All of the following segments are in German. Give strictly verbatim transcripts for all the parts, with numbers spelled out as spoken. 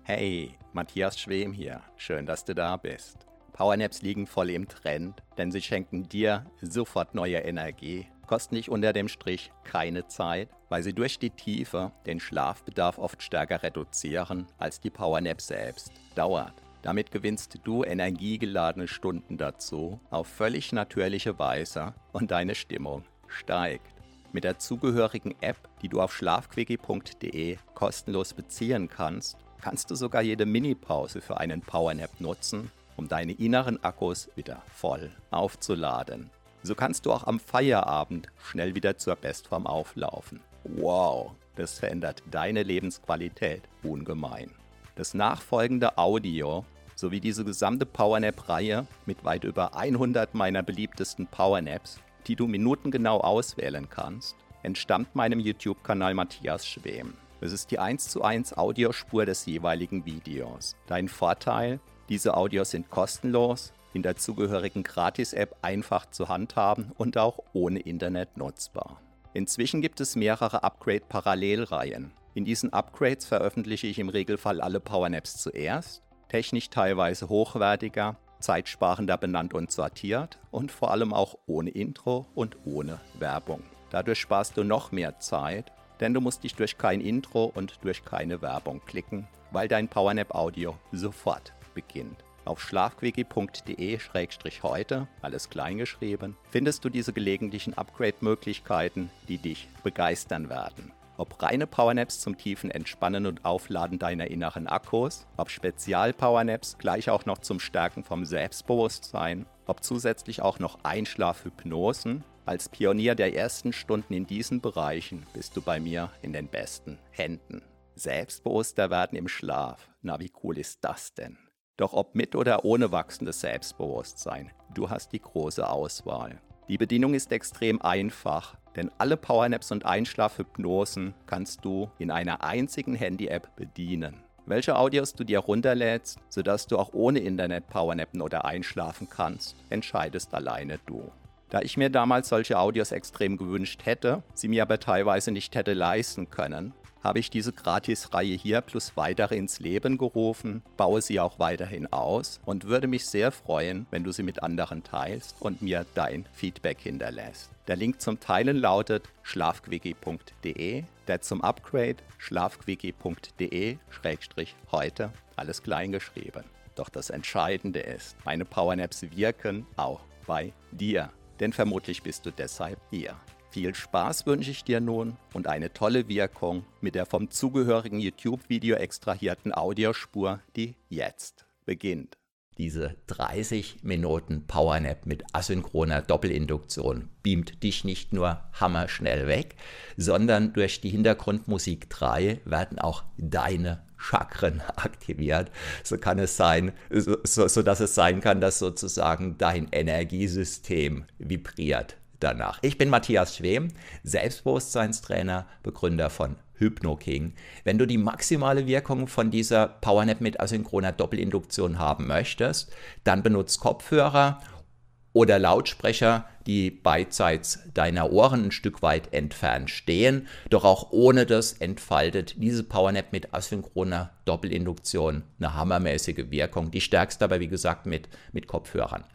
Hey, Matthias Schwem hier. Schön, dass du da bist. Powernaps liegen voll im Trend, denn sie schenken dir sofort neue Energie, kosten dich unter dem Strich keine Zeit, weil sie durch die Tiefe den Schlafbedarf oft stärker reduzieren als die Powernap selbst. Dauert. Damit gewinnst du energiegeladene Stunden dazu auf völlig natürliche Weise und deine Stimmung steigt. Mit der zugehörigen App, die du auf schlafquickie punkt de kostenlos beziehen kannst, kannst du sogar jede Minipause für einen Powernap nutzen, um deine inneren Akkus wieder voll aufzuladen. So kannst du auch am Feierabend schnell wieder zur Bestform auflaufen. Wow, das verändert deine Lebensqualität ungemein. Das nachfolgende Audio sowie diese gesamte Powernap-Reihe mit weit über hundert meiner beliebtesten Powernaps, die du minutengenau auswählen kannst, entstammt meinem YouTube-Kanal Matthias Schwem. Es ist die eins zu eins Audiospur des jeweiligen Videos. Dein Vorteil: diese Audios sind kostenlos, in der zugehörigen Gratis-App einfach zu handhaben und auch ohne Internet nutzbar. Inzwischen gibt es mehrere Upgrade-Parallelreihen. In diesen Upgrades veröffentliche ich im Regelfall alle Powernaps zuerst, technisch teilweise hochwertiger, zeitsparender benannt und sortiert und vor allem auch ohne Intro und ohne Werbung. Dadurch sparst du noch mehr Zeit, denn du musst dich durch kein Intro und durch keine Werbung klicken, weil dein Powernap-Audio sofort beginnt. Auf schlafquickie punkt de schrägstrich heute, alles kleingeschrieben, findest du diese gelegentlichen Upgrade-Möglichkeiten, die dich begeistern werden. Ob reine Powernaps zum tiefen Entspannen und Aufladen deiner inneren Akkus, ob Spezial-Powernaps gleich auch noch zum Stärken vom Selbstbewusstsein, ob zusätzlich auch noch Einschlafhypnosen. Als Pionier der ersten Stunden in diesen Bereichen bist du bei mir in den besten Händen. Selbstbewusster werden im Schlaf, na wie cool ist das denn? Doch ob mit oder ohne wachsendes Selbstbewusstsein, du hast die große Auswahl. Die Bedienung ist extrem einfach, denn alle Powernaps und Einschlafhypnosen kannst du in einer einzigen Handy-App bedienen. Welche Audios du dir runterlädst, sodass du auch ohne Internet powernappen oder einschlafen kannst, entscheidest alleine du. Da ich mir damals solche Audios extrem gewünscht hätte, sie mir aber teilweise nicht hätte leisten können, habe ich diese Gratis-Reihe hier plus weitere ins Leben gerufen, baue sie auch weiterhin aus und würde mich sehr freuen, wenn du sie mit anderen teilst und mir dein Feedback hinterlässt. Der Link zum Teilen lautet schlafquickie punkt de, der zum Upgrade schlafquickie punkt de schrägstrich heute, alles kleingeschrieben. Doch das Entscheidende ist, meine Powernaps wirken auch bei dir, denn vermutlich bist du deshalb hier. Viel Spaß wünsche ich dir nun und eine tolle Wirkung mit der vom zugehörigen YouTube-Video extrahierten Audiospur, die jetzt beginnt. Diese dreißig Minuten Powernap mit asynchroner Doppelinduktion beamt dich nicht nur hammerschnell weg, sondern durch die Hintergrundmusik drei werden auch deine Chakren aktiviert. So kann es sein, so, so, so dass es sein kann, dass sozusagen dein Energiesystem vibriert danach. Ich bin Matthias Schwem, Selbstbewusstseinstrainer, Begründer von HypnoKing. Wenn du die maximale Wirkung von dieser Powernap mit asynchroner Doppelinduktion haben möchtest, dann benutzt Kopfhörer oder Lautsprecher, die beidseits deiner Ohren ein Stück weit entfernt stehen. Doch auch ohne das entfaltet diese Powernap mit asynchroner Doppelinduktion eine hammermäßige Wirkung. Die stärkst aber, wie gesagt, mit, mit Kopfhörern.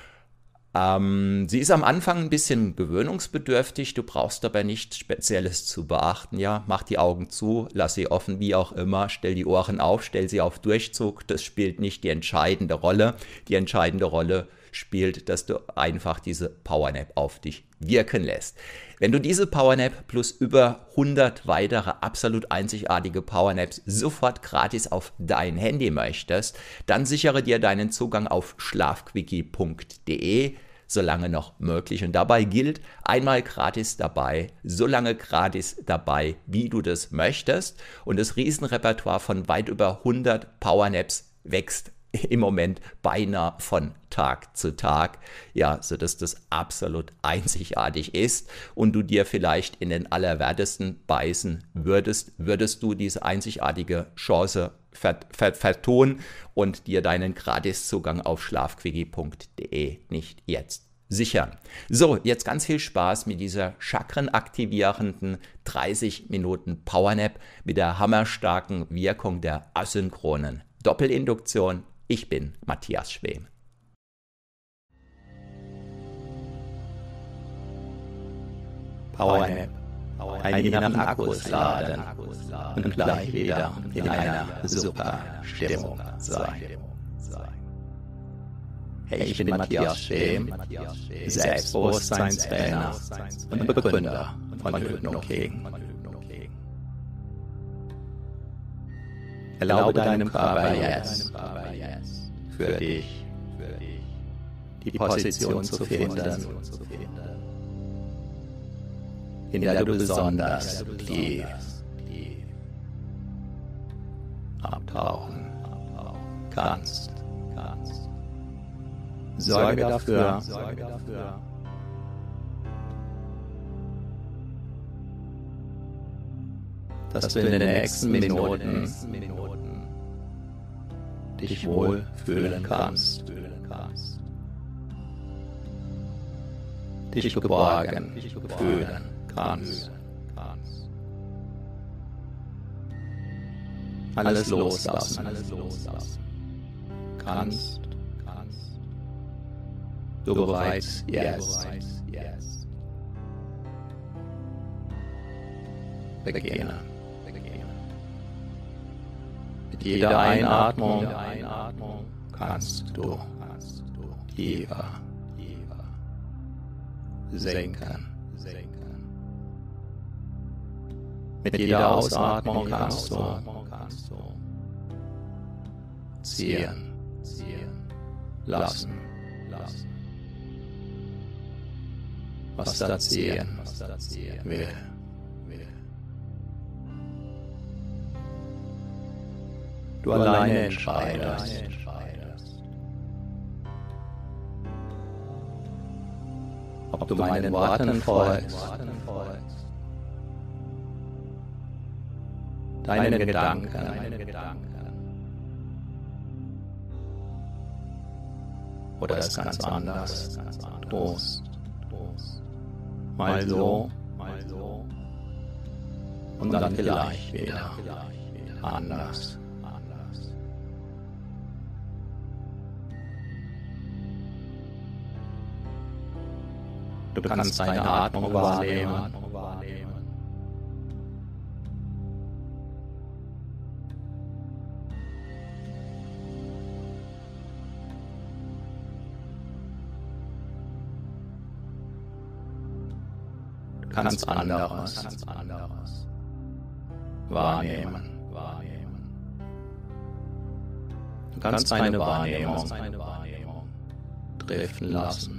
Ähm, sie ist am Anfang ein bisschen gewöhnungsbedürftig, du brauchst dabei nichts Spezielles zu beachten. Ja, mach die Augen zu, lass sie offen, wie auch immer, stell die Ohren auf, stell sie auf Durchzug, das spielt nicht die entscheidende Rolle. Die entscheidende Rolle spielt, dass du einfach diese Powernap auf dich wirken lässt. Wenn du diese Powernap plus über hundert weitere absolut einzigartige Powernaps sofort gratis auf dein Handy möchtest, dann sichere dir deinen Zugang auf schlafquickie punkt de, solange noch möglich. Und dabei gilt, einmal gratis dabei, solange gratis dabei, wie du das möchtest. Und das Riesenrepertoire von weit über hundert Powernaps wächst im Moment beinahe von Tag zu Tag, ja, sodass das absolut einzigartig ist und du dir vielleicht in den Allerwertesten beißen würdest, würdest du diese einzigartige Chance vert- vert- vertun und dir deinen Gratiszugang auf schlafquickie punkt de nicht jetzt sichern. So, jetzt ganz viel Spaß mit dieser chakrenaktivierenden dreißig Minuten Powernap mit der hammerstarken Wirkung der asynchronen Doppelinduktion. Ich bin Matthias Schwem. Powernap. Einen inneren Akkus laden und gleich wieder in einer super Stimmung sein. Hey, ich bin Matthias Schwem, Selbstbewusstseinstrainer und Begründer von Hypno-King. Erlaube deinem Körper jetzt, für dich, die Position zu finden, in der du besonders tief abtauchen kannst. Sorge dafür, dass du in den nächsten Minuten dich wohl fühlen kannst, dich geborgen fühlen kannst. Alles loslassen kannst. Du bereits jetzt beginne. Mit jeder Einatmung kannst du tiefer sinken. Mit jeder Ausatmung kannst du ziehen lassen. Was da ziehen will. Du alleine entscheidest. Ob du meinen Worten folgst, deinen Gedanken, oder es ganz anders tust. Mal so, und dann vielleicht wieder anders. Du kannst deine Atmung wahrnehmen. Du kannst anderes wahrnehmen. Du kannst deine Wahrnehmung driften lassen.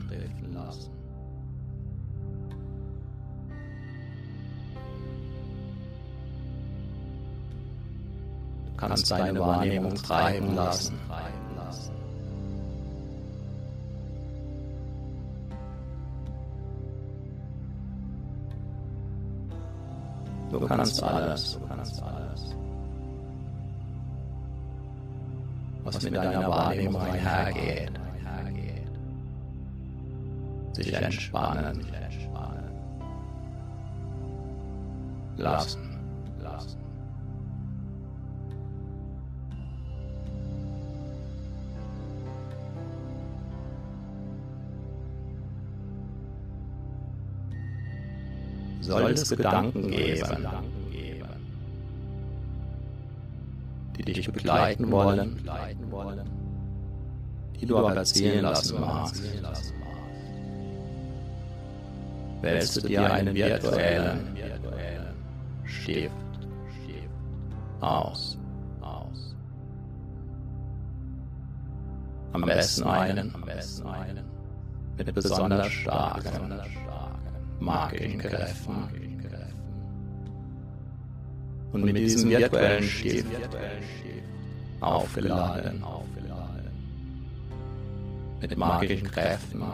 Du kannst deine Wahrnehmung treiben lassen. Du kannst alles, was mit deiner Wahrnehmung einhergeht, sich entspannen lassen. Soll es Gedanken geben, die dich begleiten wollen, die du aber ziehen lassen magst, wählst du dir einen virtuellen Stift aus. Am besten einen mit besonders starken magischen Kräften. Und mit diesem virtuellen Stift aufgeladen, mit magischen Kräften,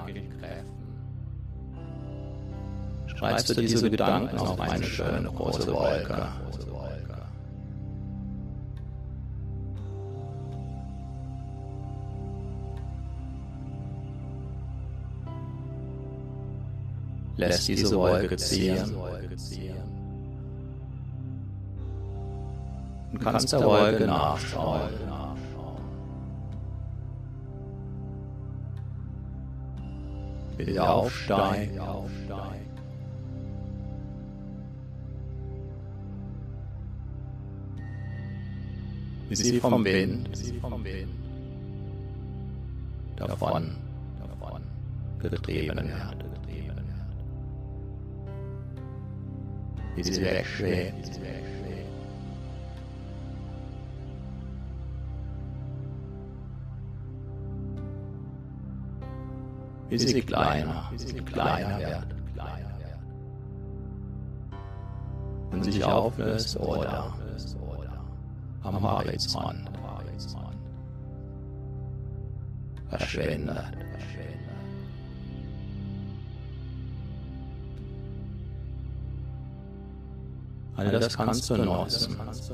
schreibst du diese Gedanken auf eine schöne große Wolke. lässt diese Wolke ziehen und kannst der Wolke nachschauen. Wie sie aufsteigt, wie sie vom Wind davon getrieben wird, wie sie wegschwebt, wie sie kleiner, wie sie kleiner wird und sich auflöst oder am Horizont verschwindet. All das kannst du nutzen,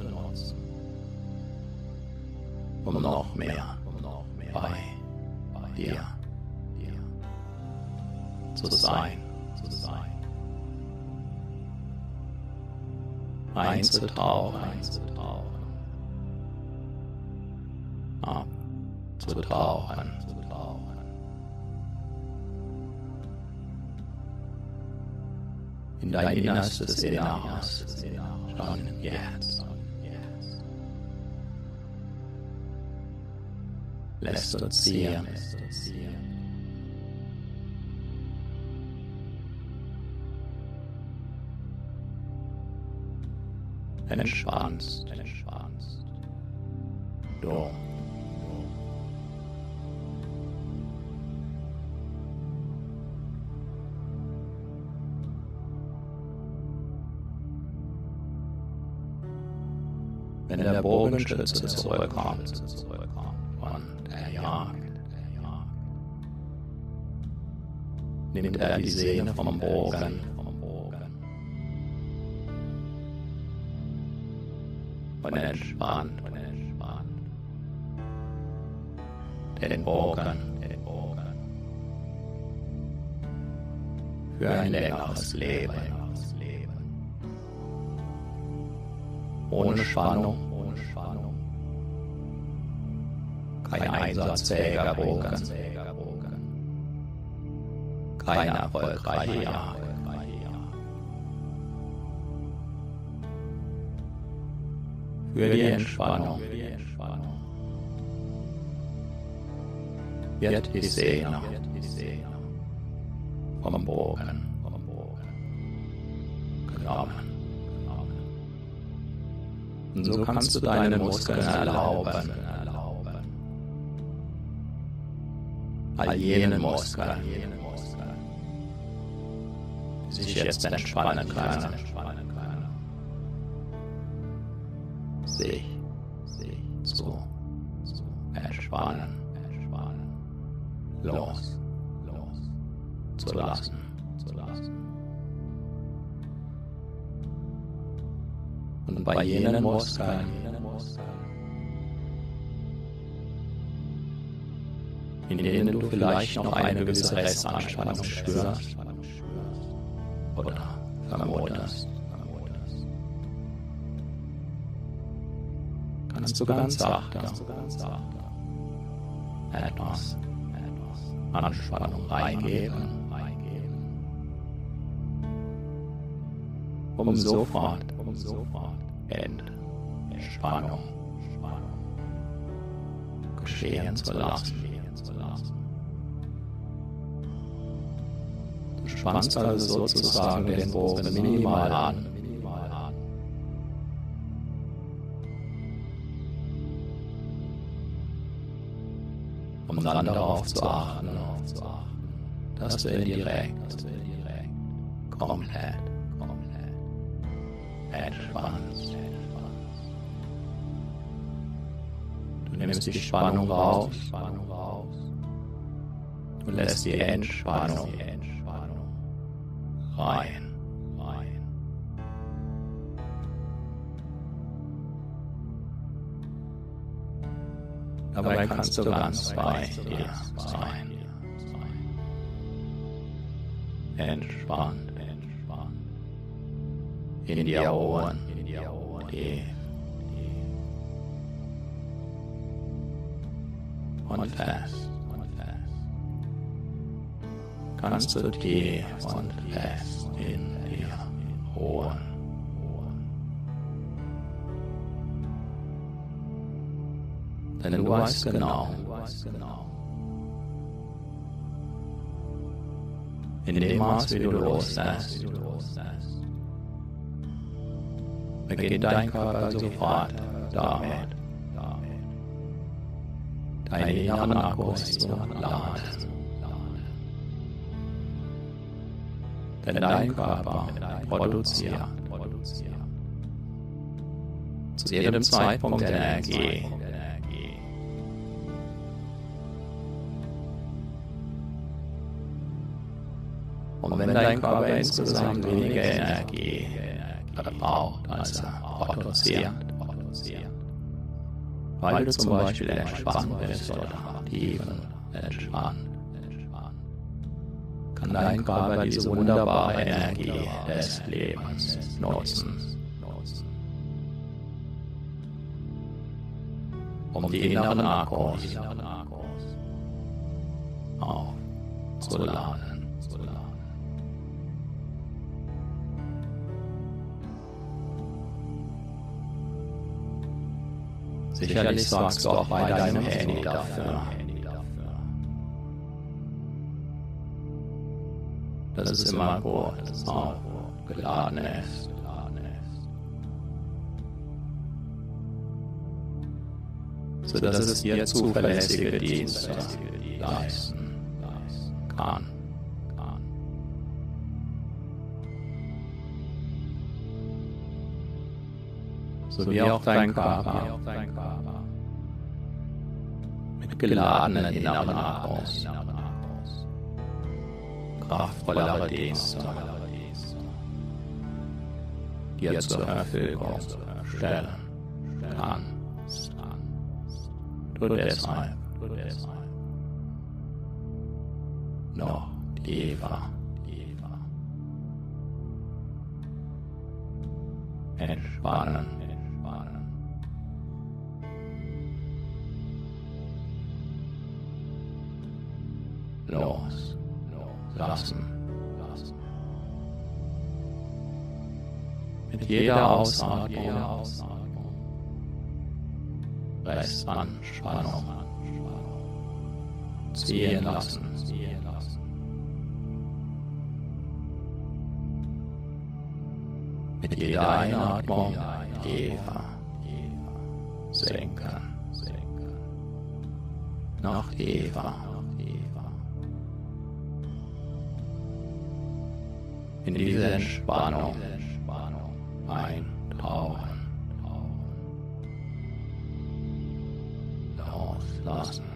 um noch mehr bei dir zu sein, einzutauchen, abzutauchen, in dein innerstes Inneres, schon jetzt. Lässt du ziehen, entspannst, du. Wenn der Bogenschütze zurückkommt von der Jagd, nimmt er die Sehne vom Bogen und entspannt den Bogen für ein längeres Leben. Ohne Spannung, kein einsatzfähiger Bogen, keine erfolgreiche Jagd. Für die Entspannung wird die Sehne vom Bogen genommen. Und so kannst du deinen Muskeln erlauben, all jenen Muskeln, die sich jetzt entspannen können, sich zu entspannen, los zu lassen. Und bei jenen Muskeln, in denen du vielleicht noch eine gewisse Restanspannung spürst oder vermutest, kannst du ganz sachte etwas Anspannung reingeben, um sofort Entspannung geschehen zu lassen. Du spannst also sozusagen den Bogen minimal an, um dann darauf zu achten, dass du indirekt komplett entspannst. Du nimmst die Spannung raus und lässt die Entspannung rein. Dabei kannst du ganz bei dir sein. entspannt, entspannt. In die Ohren, in die Ohren, tief, tief. Und fest, und fest. Ganz so tief und fest in dir ruhen. Denn du weißt genau, in dem Maß, wie du loslässt, beginnt dein Körper sofort damit, deine inneren Akkus zu laden. Denn dein Körper produziert zu jedem Zeitpunkt Energie. Und wenn dein Körper insgesamt weniger Energie verbraucht, als er produziert, weil du zum Beispiel entspannt bist oder tiefen entspannt, kann dein Körper diese wunderbare Energie des Lebens nutzen, um die inneren Akkus aufzuladen. Sicherlich sorgst du auch bei deinem Handy dafür, dass es immer gut aufgeladen ist. Sodass es dir zuverlässige Dienste leisten kann. So wie auch dein Körper mit geladenen inneren Akkus kraftvollere Dienste dir zur Verfügung stellen kann. Du deshalb noch tiefer entspannen. Los, lassen. Mit jeder Ausatmung Restanspannung ziehen lassen. Mit jeder Einatmung tiefer senken. Noch tiefer. In diese Entspannung eintauchen, loslassen,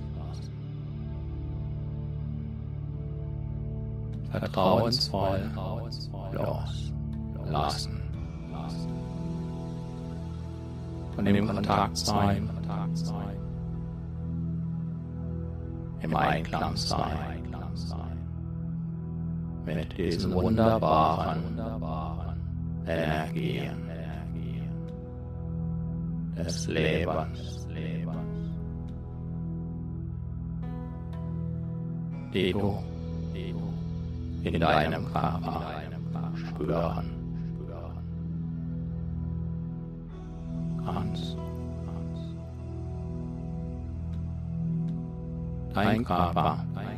vertrauensvoll loslassen, von dem Kontakt sein, im Einklang sein mit diesen wunderbaren Energien des Lebens, die du in deinem Körper spüren kannst. Dein Körper,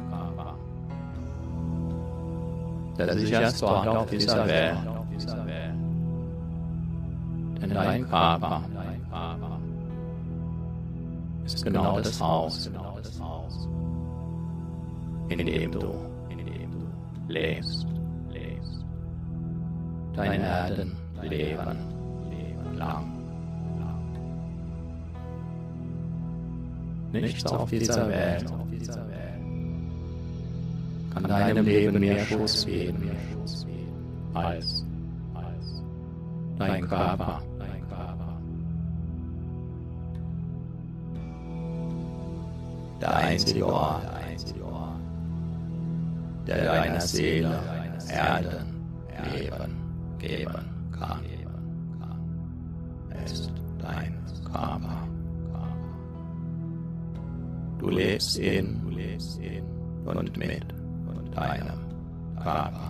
der sicherste Ort auf dieser Welt, denn dein Körper ist genau das Haus, in dem du lebst, dein Erdenleben lang. Nichts auf dieser Welt kann deinem Leben mehr Schutz geben als dein Körper. Der einzige Ort, der deiner Seele Erden Leben geben kann, ist dein Körper. Du lebst in und mit deinem Körper,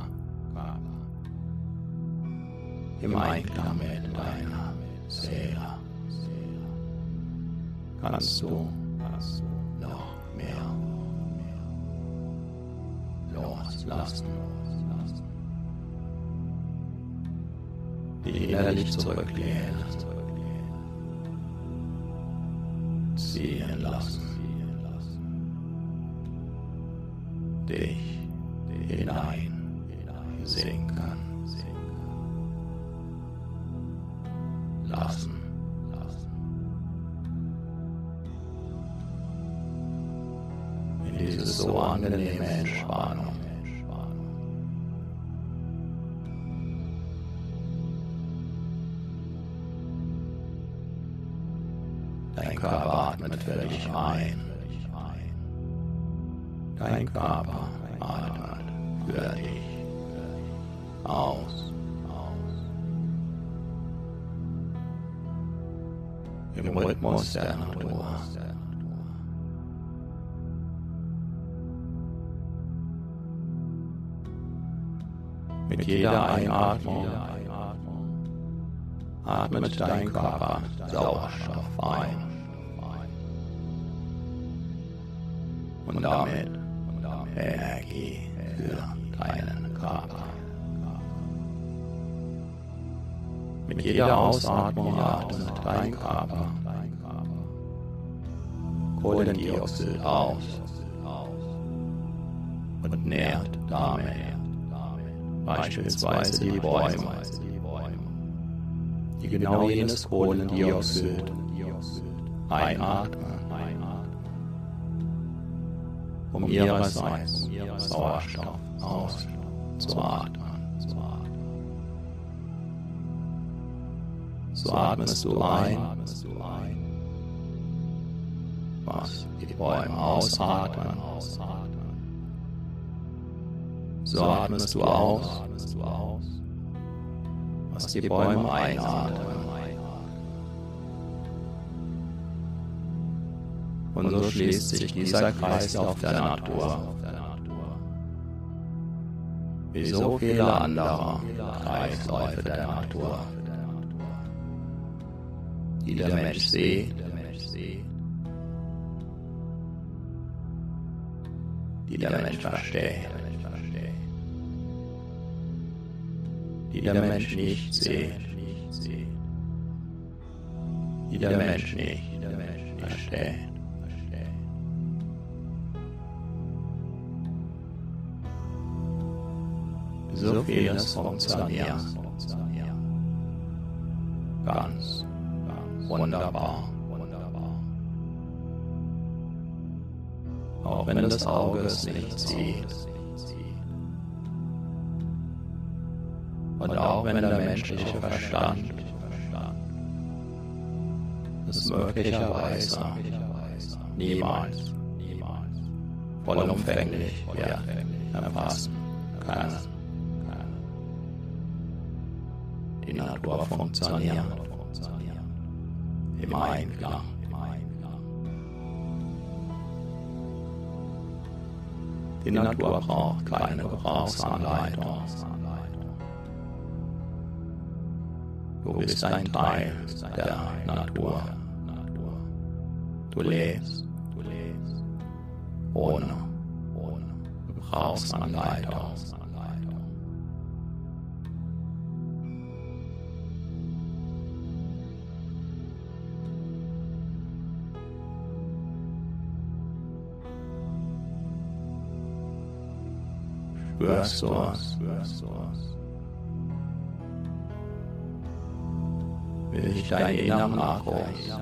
im Einklang mit deiner Seele. Kannst du noch mehr loslassen, die innerlich zurücklehnen, ziehen lassen, dich hinein sinken lassen. In diese so angenehme Entspannung. Dein Körper atmet für dich ein. Dein Körper atmet für dich aus. Im Rhythmus der Natur. Mit jeder Einatmung atmet dein Körper Sauerstoff ein. Und damit Energie für deinen Körper. Mit jeder Ausatmung atmet dein Körper Kohlendioxid aus und nährt damit beispielsweise die Bäume, die genau jenes Kohlendioxid einatmen, um ihrerseits Sauerstoff auszuatmen. So atmest du ein, was die Bäume ausatmen. So atmest du aus, was die Bäume einatmen. Und so schließt sich dieser Kreislauf der Natur, wie so viele andere Kreisläufe der Natur, die der Mensch sieht, die der Mensch versteht, die der Mensch nicht sieht, die der Mensch nicht versteht. So vieles funktioniert ganz wunderbar, auch wenn das Auge es nicht sieht. Und auch wenn der menschliche Verstand es möglicherweise niemals vollumfänglich wird erfassen kann. Die Natur funktioniert im Einklang. Die Natur braucht keine Gebrauchsanleitung. Du bist ein Teil der Natur. Du lebst ohne Gebrauchsanleitung. Spürst du es? Will ich deinen inneren Akkus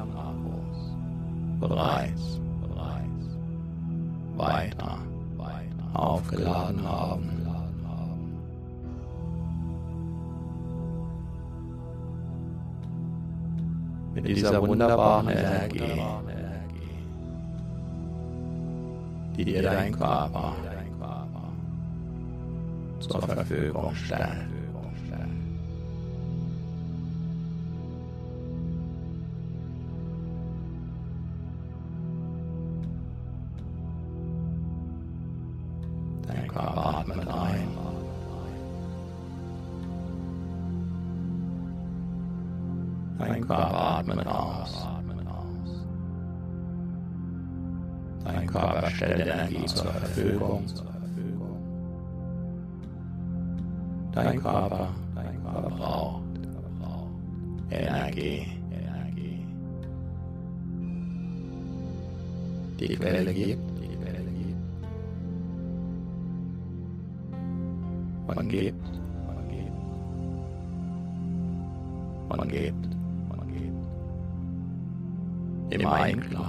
bereits weiter aufgeladen haben? Mit dieser wunderbaren Energie, die dir dein Körper zur Verfügung stellen. Dein Körper atmet ein. Dein Körper atmet aus. Dein Körper stellt Energie zur Verfügung. Dein Körper verbraucht Energie. Die Quelle gibt und gibt und gibt im Einklang.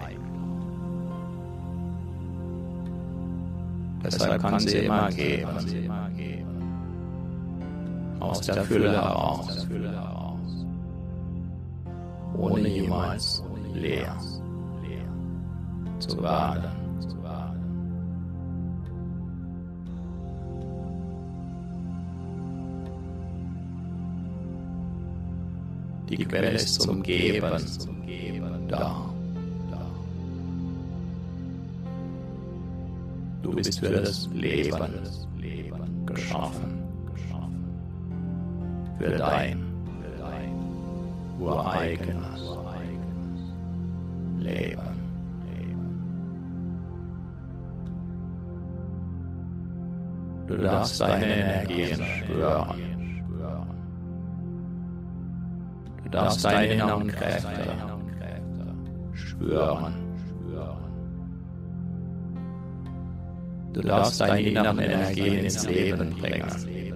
Deshalb kann sie immer geben, aus der Fülle heraus, ohne jemals leer zu werden. Die Quelle ist zum Geben da. Du bist für das Leben geschaffen, für dein ureigenes Leben. Du darfst deine Energien spüren. Du darfst deine inneren Kräfte spüren. Du darfst deine inneren Energien ins Leben bringen.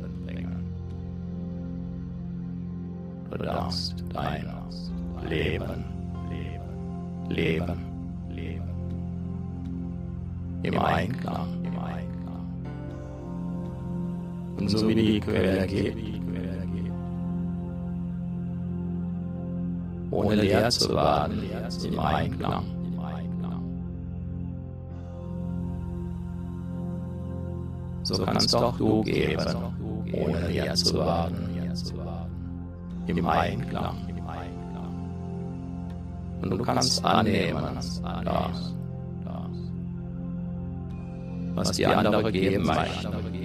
Du darfst dein Leben leben. Im Einklang. Und so wie die Quelle gibt, ohne leer zu werden, im Einklang. So kannst auch du geben, ohne leer zu werden, im Einklang. Und du kannst annehmen, das, was die andere geben möchte,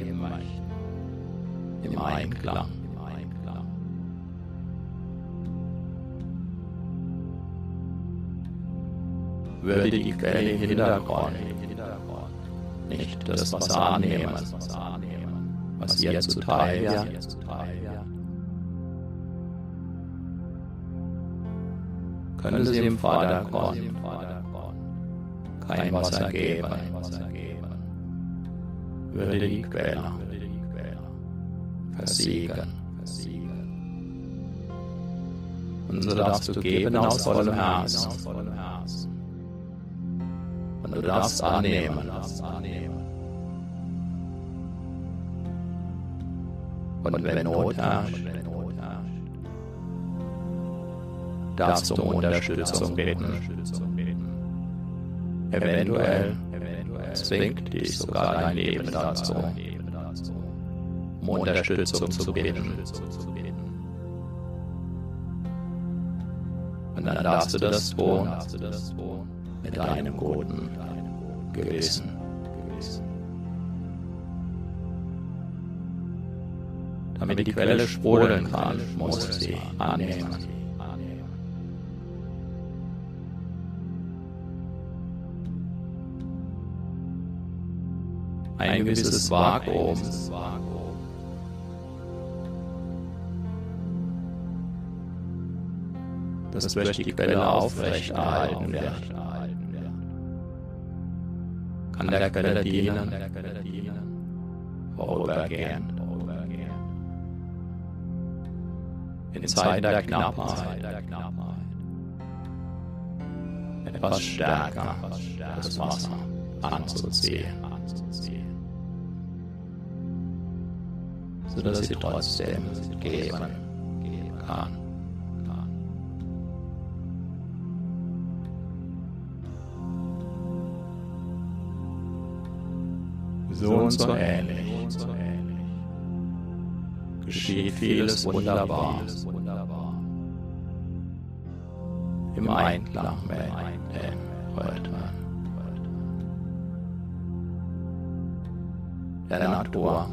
im Einklang. Würde die Quelle im Hintergrund nicht das Wasser annehmen, was ihr zuteil wird, können sie im Vordergrund kein Wasser geben, würde die Quelle versiegen. Und so darfst du geben aus vollem Herzen. Und du darfst annehmen. Und wenn Not herrscht, darfst du um Unterstützung bitten. Eventuell zwingt dich sogar dein Leben dazu, um Unterstützung zu bitten. Und dann darfst du das tun mit deinem guten Gewissen. Damit die Quelle sprudeln kann, musst du sie annehmen. Ein gewisses Vakuum das durch die Quelle aufrechterhalten wird, kann der Quelle dienen, vorübergehend. In Zeiten der Knappheit etwas stärker das Wasser anzuziehen, sodass sie trotzdem geben kann. So und so ähnlich geschieht vieles wunderbar. Im Einklang mit den Rhythmen der Natur.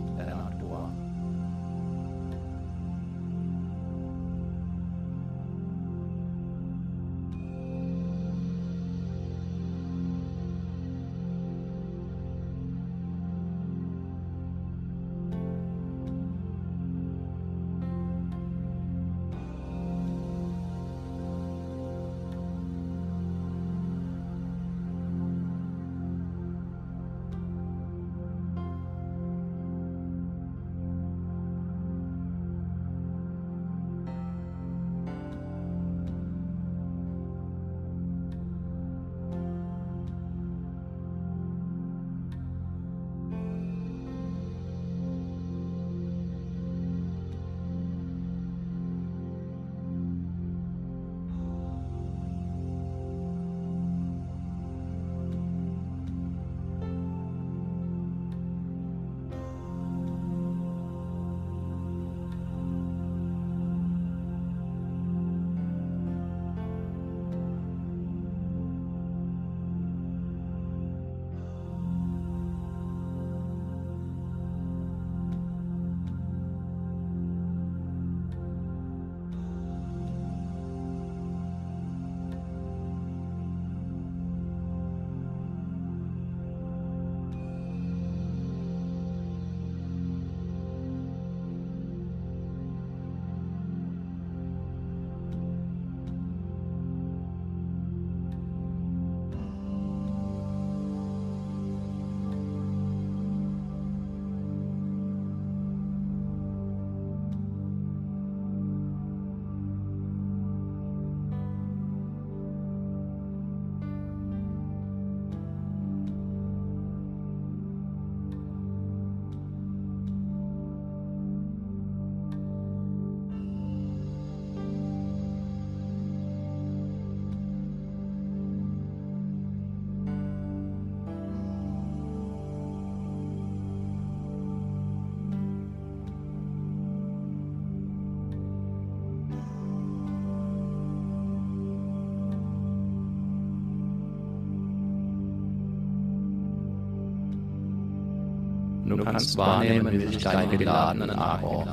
Du kannst wahrnehmen, wie sich deine geladenen Akkus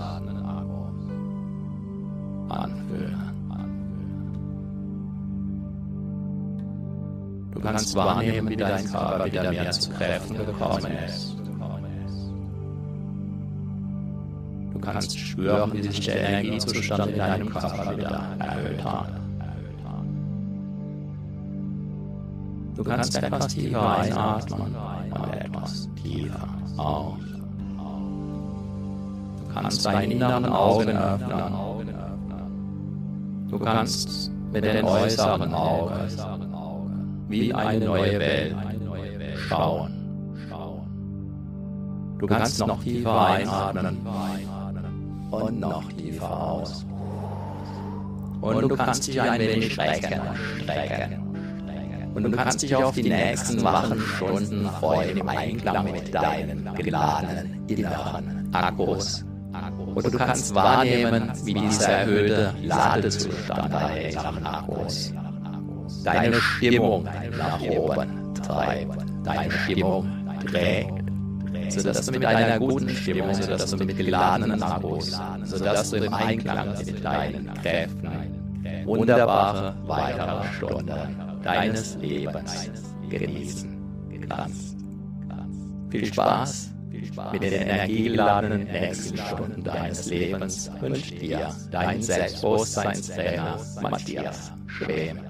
anfühlen. Du kannst wahrnehmen, wie dein Körper wieder mehr zu Kräften gekommen ist. Du kannst spüren, wie sich der Energiezustand in deinem Körper wieder erhöht hat. Du kannst etwas tiefer einatmen und etwas tiefer aus. Du kannst deine inneren Augen öffnen. Du kannst mit den äußeren Augen wie eine neue Welt schauen. Du kannst noch tiefer einatmen und noch tiefer aus. Und du kannst dich ein wenig strecken, strecken. Und du kannst dich auf die nächsten wachen Stunden freuen im Einklang mit deinen geladenen inneren Akkus. Und du kannst wahrnehmen, wie dieser erhöhte Ladezustand deiner inneren Akkus deine Stimmung nach oben treibt, deine Stimmung trägt, sodass du mit einer guten Stimmung, sodass du mit geladenen Akkus, sodass du im Einklang mit deinen Kräften wunderbare weitere Stunden deines Lebens genießen kannst. Viel Spaß mit den energiegeladenen nächsten Stunden deines Lebens wünscht dir dein Selbstbewusstseinstrainer Matthias Schwem.